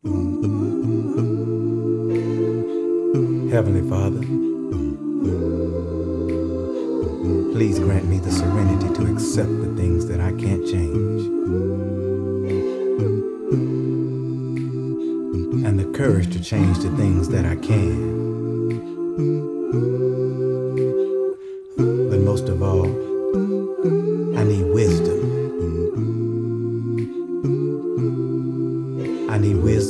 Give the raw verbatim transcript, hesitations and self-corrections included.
Heavenly Father, please grant me the serenity to accept the things that I can't change, and the courage to change the things that I can. But most of all, I need wisdom. I need wisdom.